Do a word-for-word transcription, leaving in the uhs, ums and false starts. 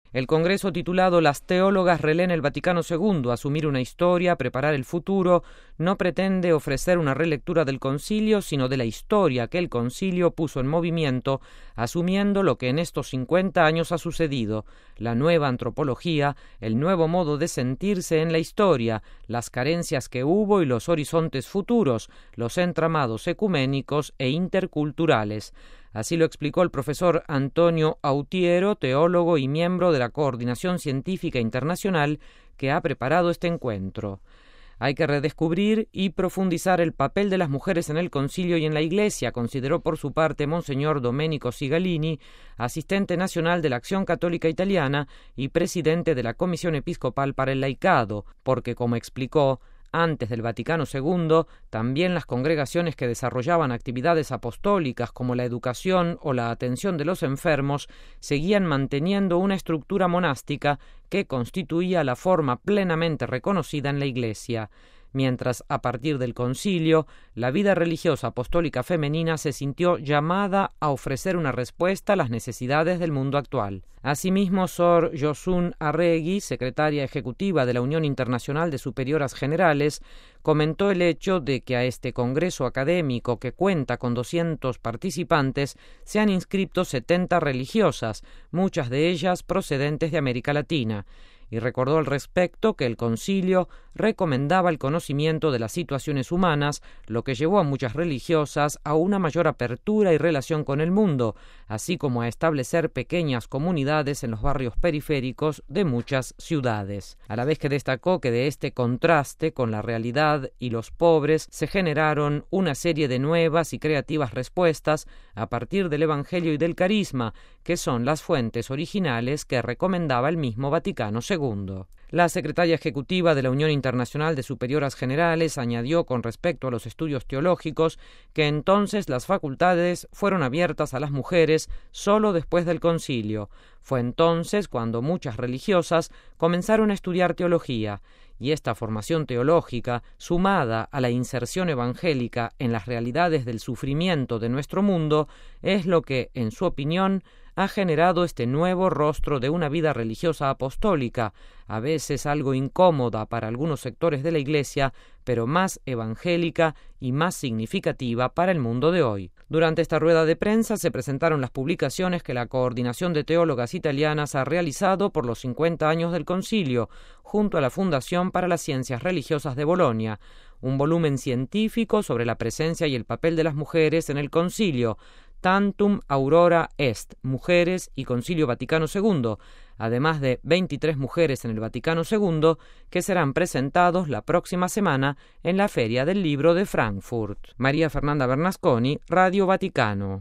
El congreso titulado Las teólogas releen el Vaticano segundo, asumir una historia, preparar el futuro, no pretende ofrecer una relectura del concilio, sino de la historia que el concilio puso en movimiento, asumiendo lo que en estos cincuenta años ha sucedido, la nueva antropología, el nuevo modo de sentirse en la historia, las carencias que hubo y los horizontes futuros, los entramados ecuménicos e interculturales. Así lo explicó el profesor Antonio Autiero, teólogo y miembro de la Coordinación Científica Internacional que ha preparado este encuentro. Hay que redescubrir y profundizar el papel de las mujeres en el concilio y en la Iglesia, consideró por su parte Monseñor Domenico Sigalini, asistente nacional de la Acción Católica Italiana y presidente de la Comisión Episcopal para el Laicado, porque, como explicó, antes del Vaticano segundo, también las congregaciones que desarrollaban actividades apostólicas como la educación o la atención de los enfermos seguían manteniendo una estructura monástica que constituía la forma plenamente reconocida en la Iglesia, mientras a partir del concilio la vida religiosa apostólica femenina se sintió llamada a ofrecer una respuesta a las necesidades del mundo actual. Asimismo, Sor Yosun Arregui, secretaria ejecutiva de la Unión Internacional de Superioras Generales, comentó el hecho de que a este congreso académico, que cuenta con doscientos participantes, se han inscrito setenta religiosas, muchas de ellas procedentes de América Latina, y recordó al respecto que el concilio recomendaba el conocimiento de las situaciones humanas, lo que llevó a muchas religiosas a una mayor apertura y relación con el mundo, así como a establecer pequeñas comunidades en los barrios periféricos de muchas ciudades. A la vez que destacó que de este contraste con la realidad y los pobres se generaron una serie de nuevas y creativas respuestas a partir del Evangelio y del carisma, que son las fuentes originales que recomendaba el mismo Vaticano segundo. La secretaria ejecutiva de la Unión Internacional de Superioras Generales añadió con respecto a los estudios teológicos que entonces las facultades fueron abiertas a las mujeres solo después del concilio. Fue entonces cuando muchas religiosas comenzaron a estudiar teología, y esta formación teológica, sumada a la inserción evangélica en las realidades del sufrimiento de nuestro mundo, es lo que, en su opinión, ha generado este nuevo rostro de una vida religiosa apostólica, a veces algo incómoda para algunos sectores de la Iglesia, pero más evangélica y más significativa para el mundo de hoy. Durante esta rueda de prensa se presentaron las publicaciones que la Coordinación de Teólogas Italianas ha realizado por los cincuenta años del Concilio, junto a la Fundación para las Ciencias Religiosas de Bolonia, un volumen científico sobre la presencia y el papel de las mujeres en el Concilio, Tantum Aurora Est, Mujeres y Concilio Vaticano segundo, además de veintitrés mujeres en el Vaticano segundo, que serán presentados la próxima semana en la Feria del Libro de Frankfurt. María Fernanda Bernasconi, Radio Vaticano.